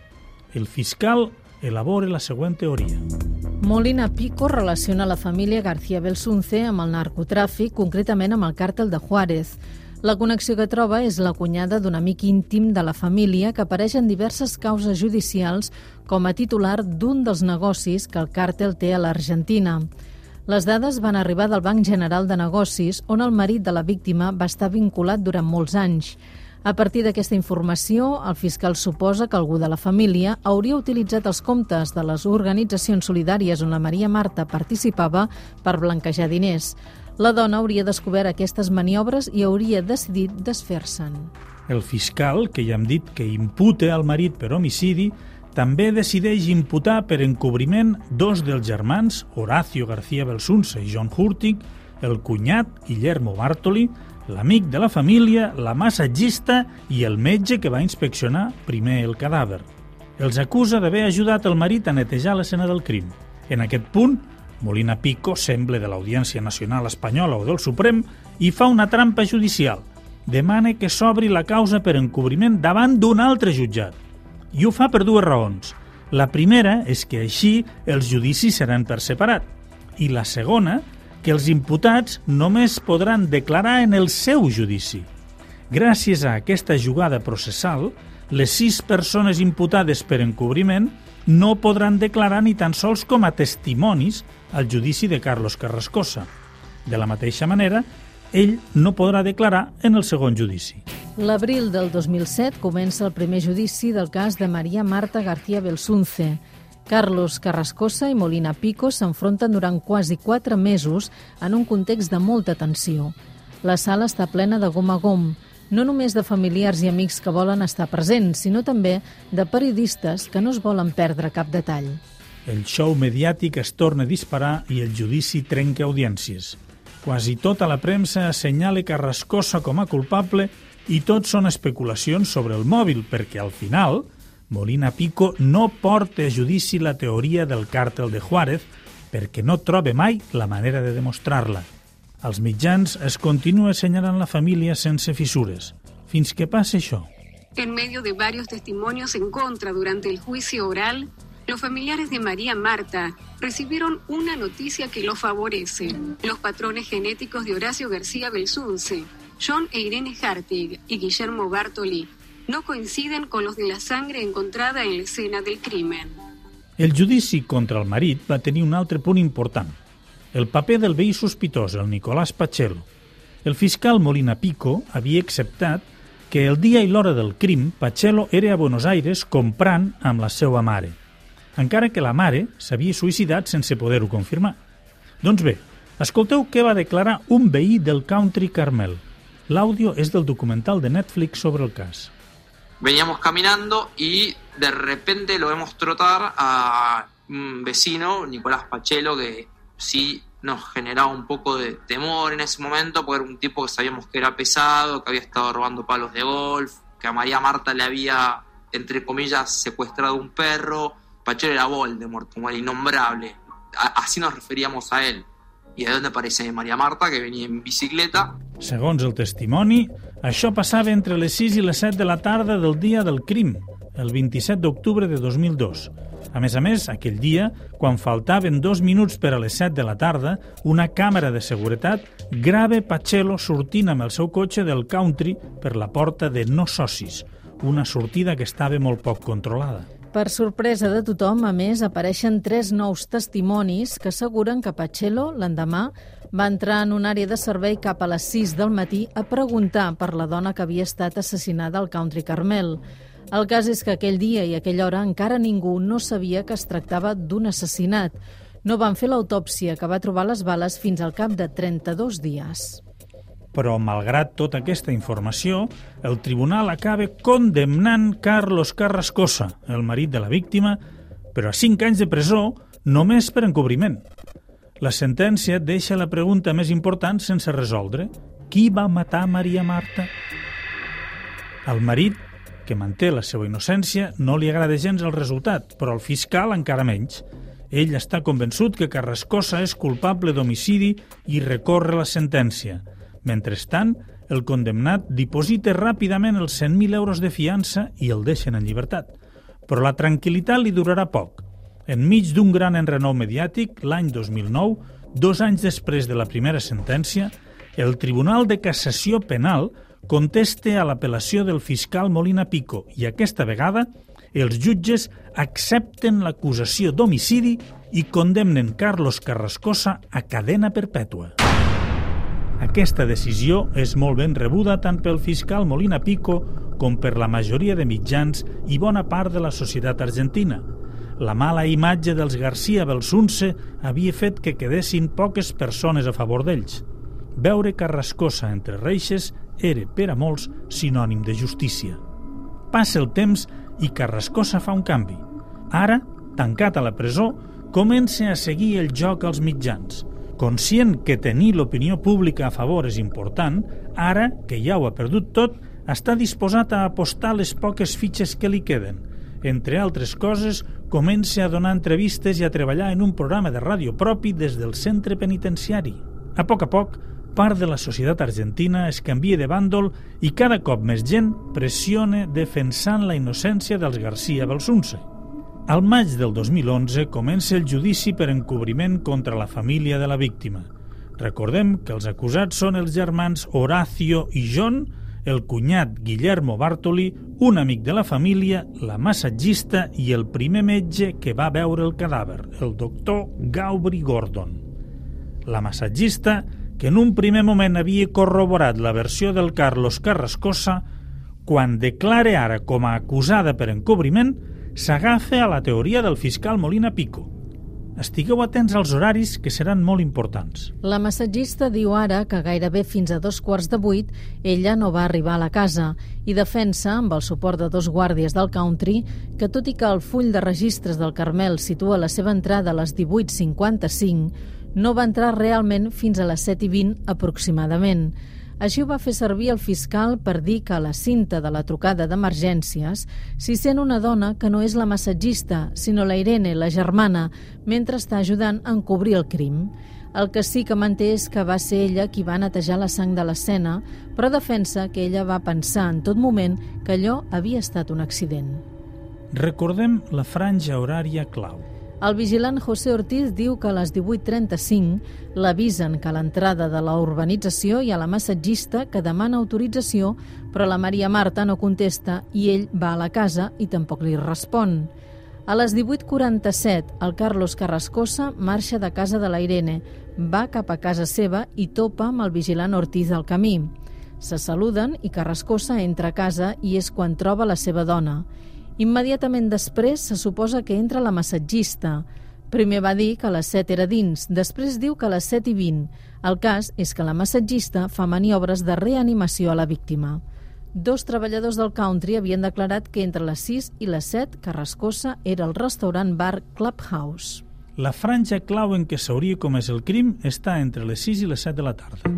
El fiscal elabora la següent teoria. Molina Pico relaciona la família García Belsunce amb el narcotràfic, concretament amb el càrtel de Juárez. La connexió que troba és la cunyada d'un amic íntim de la família que apareix en diverses causes judicials com a titular d'un dels negocis que el càrtel té a l'Argentina. Les dades van arribar del Banc General de Negocis, on el marit de la víctima va estar vinculat durant molts anys. A partir d'aquesta informació, el fiscal suposa que algú de la família hauria utilitzat els comptes de les organitzacions solidàries on la Maria Marta participava per blanquejar diners. La dona hauria descobert aquestes maniobres i hauria decidit desfer-se'n. El fiscal, que ja hem dit que imputa al marit per homicidi, també decideix imputar per encobriment dos dels germans, Horacio García Belsunce i John Hurtig, el cunyat Guillermo Bartoli, l'amic de la família, la massatgista i el metge que va inspeccionar primer el cadàver. Els acusa d'haver ajudat el marit a netejar l'escena del crim. En aquest punt, Molina Pico sembla de l'Audiència Nacional Espanyola o del Suprem i fa una trampa judicial. Demana que s'obri la causa per encobriment davant d'un altre jutjat. I ho fa per dues raons. La primera és que així els judicis seran per separat. I la segona, que els imputats només podran declarar en el seu judici. Gràcies a aquesta jugada processal, les sis persones imputades per encobriment no podran declarar ni tan sols com a testimonis al judici de Carlos Carrascosa. De la mateixa manera, ell no podrà declarar en el segon judici. L'abril del dos mil set comença el primer judici del cas de Maria Marta García Belsunce. Carlos Carrascosa i Molina Pico s'enfronten durant quasi quatre mesos en un context de molta tensió. La sala està plena de gom a gom, no només de familiars i amics que volen estar presents, sinó també de periodistes que no es volen perdre cap detall. El show mediàtic es torna a disparar i el judici trenca audiències. Quasi tota la premsa assenyala Carrascosa com a culpable i tot són especulacions sobre el mòbil, perquè al final Molina Pico no porta a judici la teoria del càrtel de Juárez perquè no troba mai la manera de demostrar-la. Als mitjans es continua assenyalant la família sense fissures, fins que passa això. En medio de varios testimonios en contra durante el juicio oral, los familiares de María Marta recibieron una noticia que los favorece. Los patrones genéticos de Horacio García Belsunce, John e Irene Hartig y Guillermo Bartoli no coinciden con los de la sangre encontrada en la escena del crimen. El judici contra el marit va tenir un altre punt important. El paper del veí sospitós, el Nicolás Pachelo. El fiscal Molina Pico havia acceptat que el dia i l'hora del crim Pachelo era a Buenos Aires comprant amb la seva mare, encara que la mare s'havia suïcidat sense poder-ho confirmar. Doncs bé, escolteu què va declarar un veí del Country Carmel. L'àudio és del documental de Netflix sobre el cas. Veníamos caminando y de repente lo vemos trotar a un vecino, Nicolás Pachelo, que sí nos generaba un poco de temor en ese momento, porque era un tipo que sabíamos que era pesado, que había estado robando palos de golf, que a María Marta le había, entre comillas, secuestrado un perro. Pachelo era Voldemort, como el innombrable. A- así nos referíamos a él. ¿Y de dónde aparece María Marta, que venía en bicicleta? Segons el testimoni, això passava entre les sis i les set de la tarda del dia del crim, el vint-i-set d'octubre de dos mil dos. A més a més, aquell dia, quan faltaven dos minuts per a les set de la tarda, una càmera de seguretat grava Pachelo sortint amb el seu cotxe del Country per la porta de no socis, una sortida que estava molt poc controlada. Per sorpresa de tothom, a més, apareixen tres nous testimonis que asseguren que Pachelo, l'endemà, va entrar en una àrea de servei cap a les sis del matí a preguntar per la dona que havia estat assassinada al Country Carmel. El cas és que aquell dia i aquella hora encara ningú no sabia que es tractava d'un assassinat. No van fer l'autòpsia que va trobar les bales fins al cap de trenta-dos dies. Però, malgrat tota aquesta informació, el tribunal acaba condemnant Carlos Carrascosa, el marit de la víctima, però a cinc anys de presó només per encobriment. La sentència deixa la pregunta més important sense resoldre. Qui va matar Maria Marta? Al marit, que manté la seva innocència, no li agrada gens el resultat, però al fiscal encara menys. Ell està convençut que Carrascosa és culpable d'homicidi i recorre la sentència. Mentrestant, el condemnat diposita ràpidament els cent mil euros de fiança i el deixen en llibertat. Però la tranquil·litat li durarà poc. Enmig d'un gran enrenou mediàtic, l'any dos mil nou, dos anys després de la primera sentència, el Tribunal de Cassació Penal contesta a l'apel·lació del fiscal Molina Pico i aquesta vegada els jutges accepten l'acusació d'homicidi i condemnen Carlos Carrascosa a cadena perpètua. Aquesta decisió és molt ben rebuda tant pel fiscal Molina Pico com per la majoria de mitjans i bona part de la societat argentina. La mala imatge dels García Belsunce havia fet que quedessin poques persones a favor d'ells. Veure Carrascosa entre reixes era, per a molts, sinònim de justícia. Passa el temps i Carrascosa fa un canvi. Ara, tancat a la presó, comença a seguir el joc als mitjans. Conscient que tenir l'opinió pública a favor és important, ara, que ja ho ha perdut tot, està disposat a apostar les poques fitxes que li queden. Entre altres coses, comença a donar entrevistes i a treballar en un programa de ràdio propi des del centre penitenciari. A poc a poc, part de la societat argentina es canvia de bàndol i cada cop més gent pressiona defensant la innocència dels García Belsunce. Al maig del dos mil onze comença el judici per encobriment contra la família de la víctima. Recordem que els acusats són els germans Horacio i John, el cunyat Guillermo Bartoli, un amic de la família, la massatgista i el primer metge que va veure el cadàver, el doctor Gaubri Gordon. La massatgista, que en un primer moment havia corroborat la versió del Carlos Carrascosa, quan declara ara com a acusada per encobriment, s'agafa a la teoria del fiscal Molina Pico. Estigueu atents als horaris, que seran molt importants. La massatgista diu ara que gairebé fins a dos quarts de vuit ella no va arribar a la casa i defensa, amb el suport de dos guàrdies del Country, que tot i que el full de registres del Carmel situa la seva entrada a les divuit cinquanta-cinc, no va entrar realment fins a les set i vint aproximadament. Així ho va fer servir el fiscal per dir que a la cinta de la trucada d'emergències s'hi sent una dona que no és la massatgista, sinó la Irene, la germana, mentre està ajudant a encobrir el crim. El que sí que manté és que va ser ella qui va netejar la sang de l'escena, però defensa que ella va pensar en tot moment que allò havia estat un accident. Recordem la franja horària clau. El vigilant José Ortiz diu que a les divuit trenta-cinc l'avisen que a l'entrada de la urbanització hi ha la massatgista que demana autorització, però la Maria Marta no contesta i ell va a la casa i tampoc li respon. A les divuit quaranta-set, el Carlos Carrascosa marxa de casa de la Irene, va cap a casa seva i topa amb el vigilant Ortiz al camí. Se saluden i Carrascosa entra a casa i és quan troba la seva dona. Immediatament després se suposa que entra la massatgista. Primer va dir que a les set era dins, després diu que a les set i vint. El cas és que la massatgista fa maniobres de reanimació a la víctima. Dos treballadors del country havien declarat que entre les sis i les set Carrascosa era el restaurant-bar Clubhouse. La franja clau en què s'hauria comès el crim està entre les sis i les set de la tarda.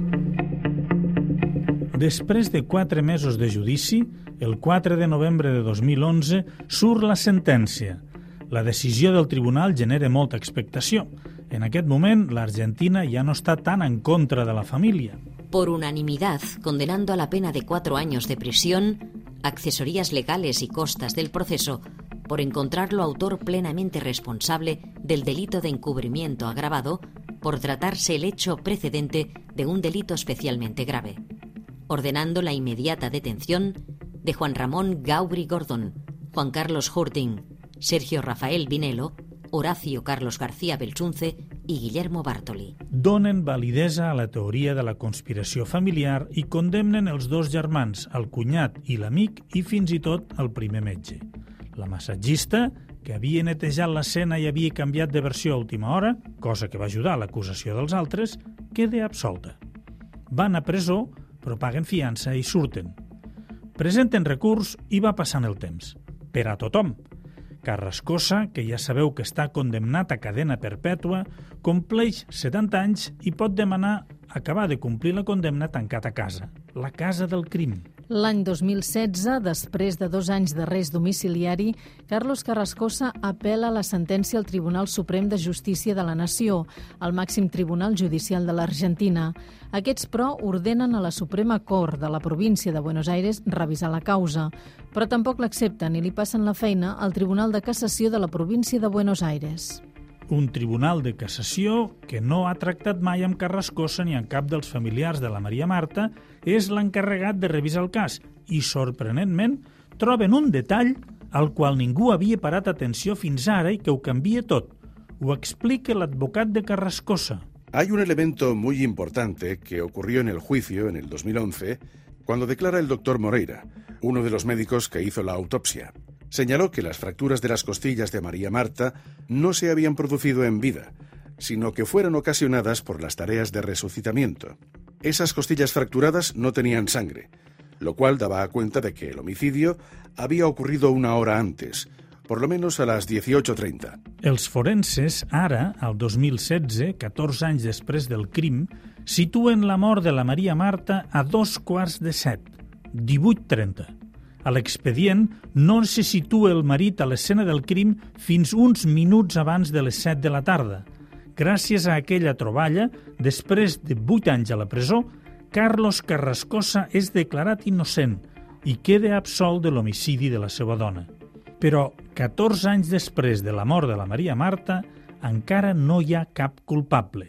Després de quatre mesos de judici, el quatre de novembre de dos mil onze, surt la sentència. La decisió del tribunal genera molta expectació. En aquest moment, l'Argentina ja no está tan en contra de la familia. Por unanimidad, condenando a la pena de cuatro años de prisión, accesorías legales y costas del proceso, por encontrarlo autor plenamente responsable del delito de encubrimiento agravado, por tratarse el hecho precedente de un delito especialmente grave, ordenando la inmediata detención de Juan Ramón Gaubri Gordon, Juan Carlos Hurting, Sergio Rafael Vinelo, Horacio Carlos García Belsunce i Guillermo Bartoli. Donen validesa a la teoria de la conspiració familiar i condemnen els dos germans, el cunyat i l'amic, i fins i tot el primer metge. La massatgista, que havia netejat l'escena i havia canviat de versió a última hora, cosa que va ajudar a l'acusació dels altres, queda absolta. Van a presó, però paguen fiança i surten. Presenten recurs i va passant el temps. Per a tothom. Carrascosa, que ja sabeu que està condemnat a cadena perpètua, compleix setanta anys i pot demanar acabar de complir la condemna tancat a casa, la casa del crim. L'any dos mil setze, després de dos anys d'arrest domiciliari, Carlos Carrascosa apel·la la sentència al Tribunal Suprem de Justícia de la Nació, el màxim tribunal judicial de l'Argentina. Aquests, però, ordenen a la Suprema Cort de la província de Buenos Aires revisar la causa, però tampoc l'accepten i li passen la feina al Tribunal de Cassació de la província de Buenos Aires. Un tribunal de cassació que no ha tractat mai amb Carrascosa ni amb cap dels familiars de la Maria Marta és l'encarregat de revisar el cas i, sorprenentment, troben un detall al qual ningú havia parat atenció fins ara i que ho canvia tot. Ho explica l'advocat de Carrascosa. Hay un elemento muy importante que ocurrió en el juicio en el dos mil once cuando declara el doctor Moreira, uno de los médicos que hizo la autopsia. Señaló que las fracturas de las costillas de María Marta no se habían producido en vida, sino que fueron ocasionadas por las tareas de resucitamiento. Esas costillas fracturadas no tenían sangre, lo cual daba cuenta de que el homicidio había ocurrido una hora antes, por lo menos a las dieciocho treinta. Els forenses, ara, al dos mil setze, catorze anys després del crim, situen la mort de la Maria Marta a dos quarts de set, divuit trenta. A l'expedient no se situa el marit a l'escena del crim fins uns minuts abans de les set de la tarda. Gràcies a aquella troballa, després de vuit anys a la presó, Carlos Carrascosa és declarat innocent i queda absolt de l'homicidi de la seva dona. Però, catorze anys després de la mort de la Maria Marta, encara no hi ha cap culpable.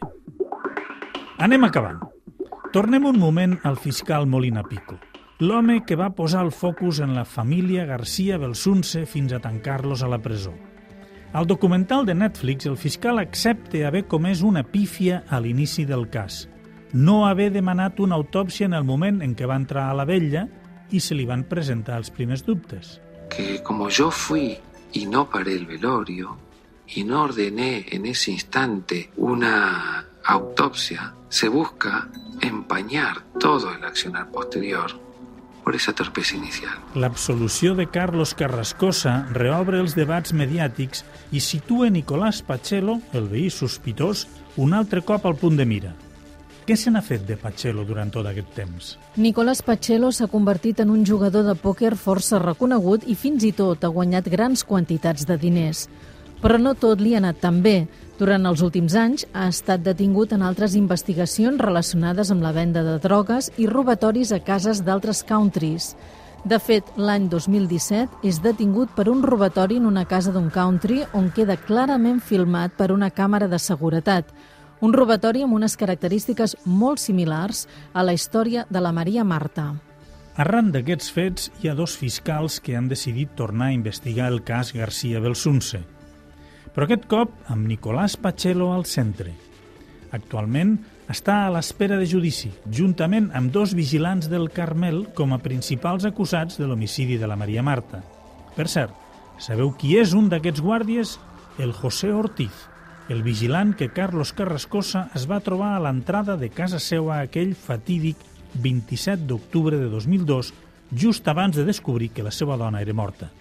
Anem acabant. Tornem un moment al fiscal Molina Pico, l'home que va posar el focus en la família García Belsunce fins a tancar-los a la presó. Al documental de Netflix, el fiscal accepta haver comès una pífia a l'inici del cas. No haver demanat una autòpsia en el moment en què va entrar a la vetlla i se li van presentar els primers dubtes. Que como yo fui y no paré el velorio y no ordené en ese instante una autopsia, se busca empañar todo el accionar posterior por esa torpesa inicial. L'absolució de Carlos Carrascosa reobre els debats mediàtics i situa Nicolás Pachelo, el veí sospitós, un altre cop al punt de mira. Què se n'ha fet de Pacello durant tot aquest temps? Nicolás Pacello s'ha convertit en un jugador de pòquer força reconegut i fins i tot ha guanyat grans quantitats de diners. Però no tot li ha anat tan bé. Durant els últims anys ha estat detingut en altres investigacions relacionades amb la venda de drogues i robatoris a cases d'altres countries. De fet, l'any dos mil disset és detingut per un robatori en una casa d'un country on queda clarament filmat per una càmera de seguretat. Un robatori amb unes característiques molt similars a la història de la Maria Marta. Arran d'aquests fets, hi ha dos fiscals que han decidit tornar a investigar el cas García Belsunce. Però aquest cop amb Nicolás Pacello al centre. Actualment està a l'espera de judici, juntament amb dos vigilants del Carmel com a principals acusats de l'homicidi de la Maria Marta. Per cert, sabeu qui és un d'aquests guàrdies? El José Ortiz, el vigilant que Carlos Carrascosa es va trobar a l'entrada de casa seva aquell fatídic vint-i-set d'octubre de dos mil dos, just abans de descobrir que la seva dona era morta.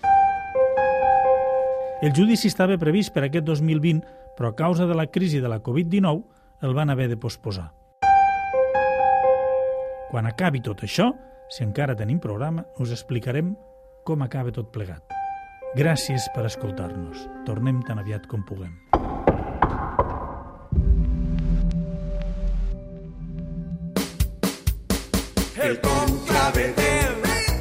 El judici estava previst per aquest dos mil vint, però a causa de la crisi de la covid dinou el van haver de posposar. Quan acabi tot això, si encara tenim programa, us explicarem com acaba tot plegat. Gràcies per escoltar-nos. Tornem tan aviat com puguem. El conclave del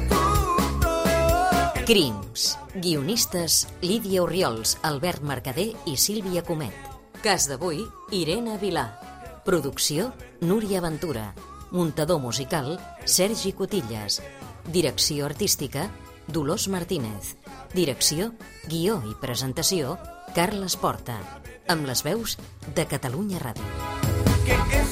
Crims. Guionistes Lídia Orriols, Albert Mercader i Sílvia Comet. Cas d'avui, Irene Vilà. Producció, Núria Ventura. Muntador musical, Sergi Cotillas. Direcció artística, Dolors Martínez. Direcció, guió i presentació, Carles Porta. Amb les veus de Catalunya Ràdio. que es